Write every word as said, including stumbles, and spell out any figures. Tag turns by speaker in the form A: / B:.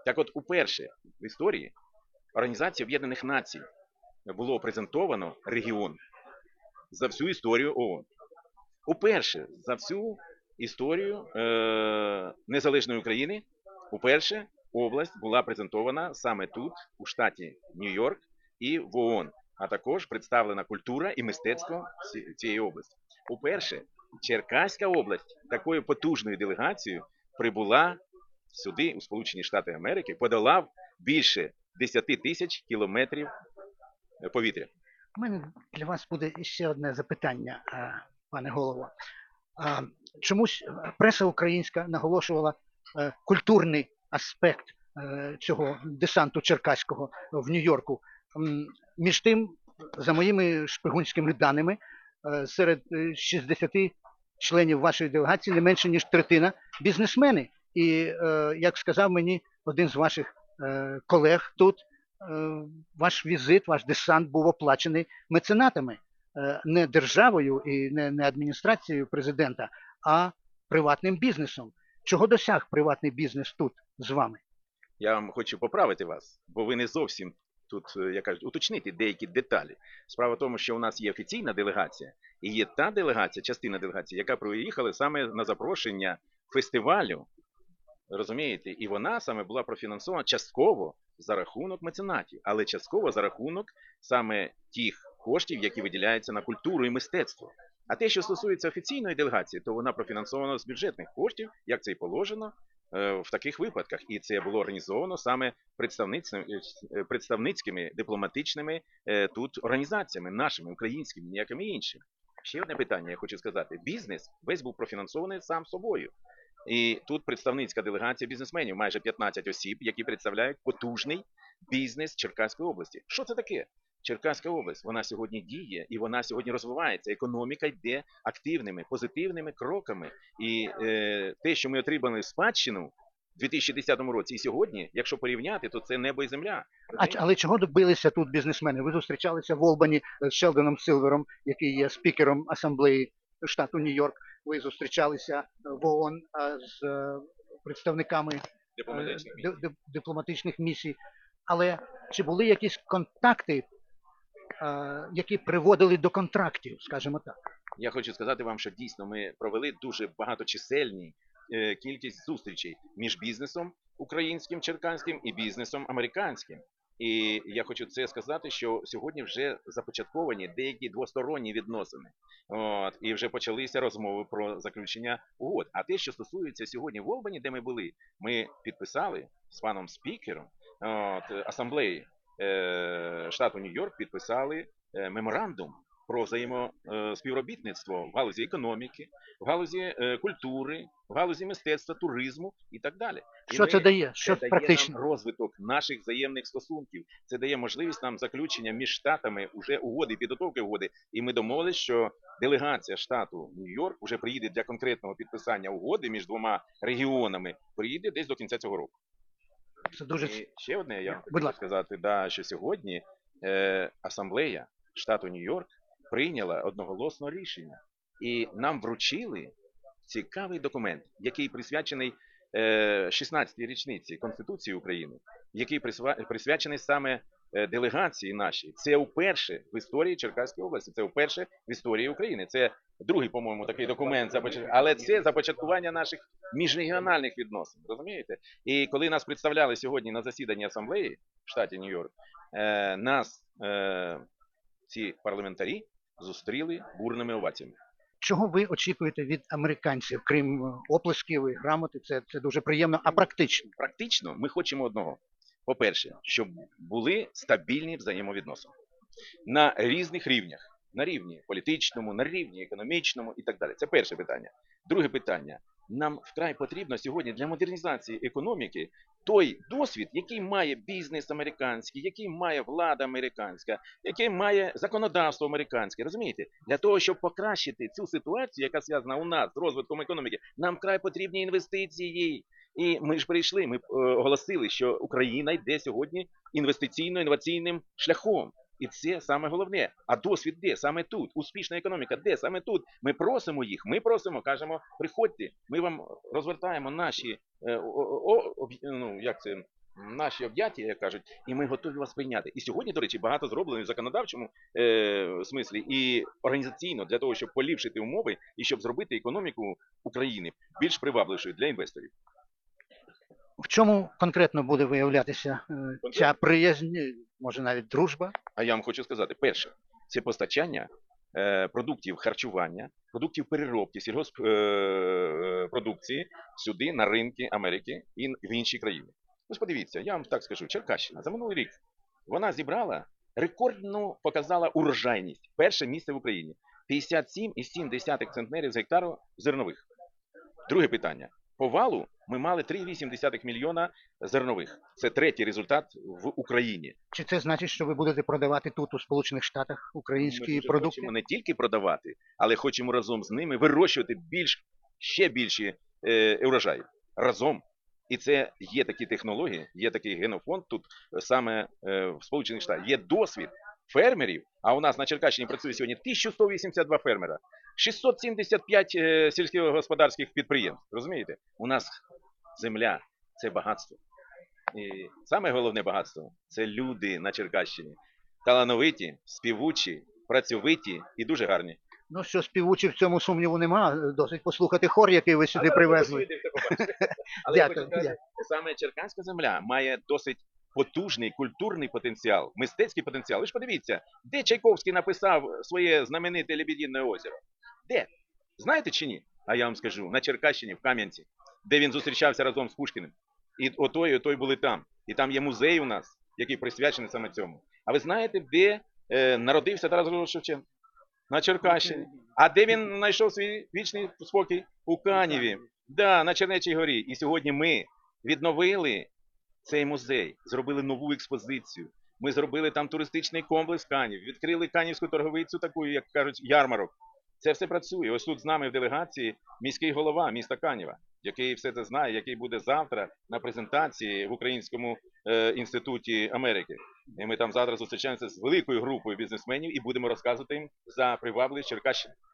A: Так от, уперше в історії Організації Об'єднаних Націй було презентовано регіон за всю історію ООН. Уперше за всю історію е- незалежної України, уперше область була презентована саме тут, у штаті Нью-Йорк і в ООН, а також представлена культура і мистецтво цієї області. Уперше Черкаська область такою потужною делегацією прибула сюди, у Сполучені Штати Америки, подолав більше десять тисяч кілометрів повітря.
B: У мене для вас буде ще одне запитання, пане голово. Чомусь преса українська наголошувала культурний аспект цього десанту черкаського в Нью-Йорку. Між тим, за моїми шпигунськими даними, серед шістдесяти членів вашої делегації не менше, ніж третина бізнесмени. І, як сказав мені один з ваших колег тут, ваш візит, ваш десант був оплачений меценатами. Не державою і не, не адміністрацією президента, а приватним бізнесом. Чого досяг приватний бізнес тут з вами?
A: Я вам хочу поправити вас, бо ви не зовсім тут, як кажуть, уточнити деякі деталі. Справа в тому, що у нас є офіційна делегація, і є та делегація, частина делегації, яка приїхала саме на запрошення фестивалю, розумієте? І вона саме була профінансована частково за рахунок меценатів, але частково за рахунок саме тих коштів, які виділяються на культуру і мистецтво. А те, що стосується офіційної делегації, то вона профінансована з бюджетних коштів, як це і положено в таких випадках. І це було організовано саме представницькими дипломатичними тут організаціями, нашими, українськими, ніякими іншими. Ще одне питання, я хочу сказати. Бізнес весь був профінансований сам собою. І тут представницька делегація бізнесменів, майже п'ятнадцять осіб, які представляють потужний бізнес Черкаської області. Що це таке? Черкаська область, вона сьогодні діє і вона сьогодні розвивається. Економіка йде активними, позитивними кроками. І е, те, що ми отримали в спадщину в дві тисячі десятому році і сьогодні, якщо порівняти, то це небо і земля.
B: А, але чого добилися тут бізнесмени? Ви зустрічалися в Олбані з Шелдоном Силвером, який є спікером асамблеї штату Нью-Йорк. Ви зустрічалися в ООН з представниками
A: дипломатичних місій.
B: дипломатичних місій. Але чи були якісь контакти, які приводили до контрактів, скажімо так?
A: Я хочу сказати вам, що дійсно ми провели дуже багаточисельні кількість зустрічей між бізнесом українським, черкаським і бізнесом американським. І я хочу це сказати, що сьогодні вже започатковані деякі двосторонні відносини. От, і вже почалися розмови про заключення угод. А те, що стосується сьогодні в Олбані, де ми були, ми підписали з паном спікером от, асамблеї е, штату Нью-Йорк, підписали е, меморандум про взаємоспівробітництво в галузі економіки, в галузі е, культури, в галузі мистецтва, туризму і так далі. І
B: що
A: ми,
B: це дає? Що
A: це
B: практично?
A: дає нам розвиток наших взаємних стосунків. Це дає можливість нам заключення між штатами уже угоди, підготовки угоди. І ми домовились, що делегація штату Нью-Йорк вже приїде для конкретного підписання угоди між двома регіонами, приїде десь до кінця цього року.
B: Це дуже...
A: І ще одне я
B: Будь
A: хочу сказати, да, що сьогодні е, асамблея штату Нью-Йорк прийняла одноголосно рішення. І нам вручили цікавий документ, який присвячений е, шістнадцятій річниці Конституції України, який присвячений саме е, делегації нашій. Це вперше в історії Черкаської області, це вперше в історії України. Це другий, по-моєму, такий документ, але це започаткування наших міжрегіональних відносин, розумієте? І коли нас представляли сьогодні на засіданні асамблеї в штаті Нью-Йорк, е, нас е, ці парламентарі зустріли бурними оваціями.
B: Чого ви очікуєте від американців, крім оплесків і грамоти? Це, це дуже приємно, а практично?
A: Практично ми хочемо одного. По-перше, щоб були стабільні взаємовідносини на різних рівнях. На рівні політичному, на рівні економічному і так далі. Це перше питання. Друге питання. Нам вкрай потрібно сьогодні для модернізації економіки той досвід, який має бізнес американський, який має влада американська, який має законодавство американське. Розумієте? Для того, щоб покращити цю ситуацію, яка зв'язана у нас з розвитком економіки, нам вкрай потрібні інвестиції. І ми ж прийшли, ми оголосили, що Україна йде сьогодні інвестиційно-інноваційним шляхом. І це саме головне. А досвід де? Саме тут. Успішна економіка де? Саме тут. Ми просимо їх, ми просимо, кажемо, приходьте, ми вам розвертаємо наші, е, о, о, ну, як це, наші об'яття, як кажуть, і ми готові вас прийняти. І сьогодні, до речі, багато зроблено в законодавчому е, смислі і організаційно для того, щоб поліпшити умови і щоб зробити економіку України більш привабливішою для інвесторів.
B: В чому конкретно буде виявлятися е, ця приязнь, може навіть дружба?
A: А я вам хочу сказати, перше, це постачання е, продуктів харчування, продуктів переробки, сільгосппродукції сюди, на ринки Америки і в інші країни. Ось подивіться, я вам так скажу, Черкащина за минулий рік вона зібрала, рекордну показала урожайність. Перше місце в Україні. п'ятдесят сім цілих сім десятих центнерів з гектару зернових. Друге питання. По валу ми мали три цілих вісім десятих мільйона зернових. Це третій результат в Україні.
B: Чи це значить, що ви будете продавати тут, у Сполучених Штатах, українські
A: Ми дуже
B: продукти?
A: хочемо не тільки продавати, але хочемо разом з ними вирощувати більш, ще більші е, урожаї. Разом. І це є такі технології, є такий генофонд тут саме е, в Сполучених Штатах. Є досвід фермерів, а у нас на Черкащині працює сьогодні тисяча сто вісімдесят два фермера, шістсот сімдесят п'ять е, сільськогосподарських підприємств. Розумієте? У нас земля – це багатство. І саме головне багатство – це люди на Черкащині. Талановиті, співучі, працьовиті і дуже гарні.
B: Ну що, співучі, в цьому сумніву нема. Досить послухати хор, який ви сюди привезли.
A: Але я
B: Дякую,
A: хочу сказати, саме черкаська земля має досить потужний культурний потенціал, мистецький потенціал. Ви ж подивіться, де Чайковський написав своє знамените Лебедине озеро? Де? Знаєте чи ні? А я вам скажу, на Черкащині, в Кам'янці, де він зустрічався разом з Пушкіним. І отой, і отой були там. І там є музей у нас, який присвячений саме цьому. А ви знаєте, де е, народився Тарас Григорович Шевченко? На Черкащині. А де він знайшов свій вічний спокій? У Каніві. Да, на Чернечій горі. І сьогодні ми відновили цей музей, зробили нову експозицію. Ми зробили там туристичний комплекс Канів, відкрили канівську торговицю, таку, як кажуть, ярмарок. Це все працює. Ось тут з нами в делегації міський голова міста Канєва, який все це знає, який буде завтра на презентації в Українському е, інституті Америки. І ми там завтра зустрічаємося з великою групою бізнесменів і будемо розказувати їм за привабливість Черкащини.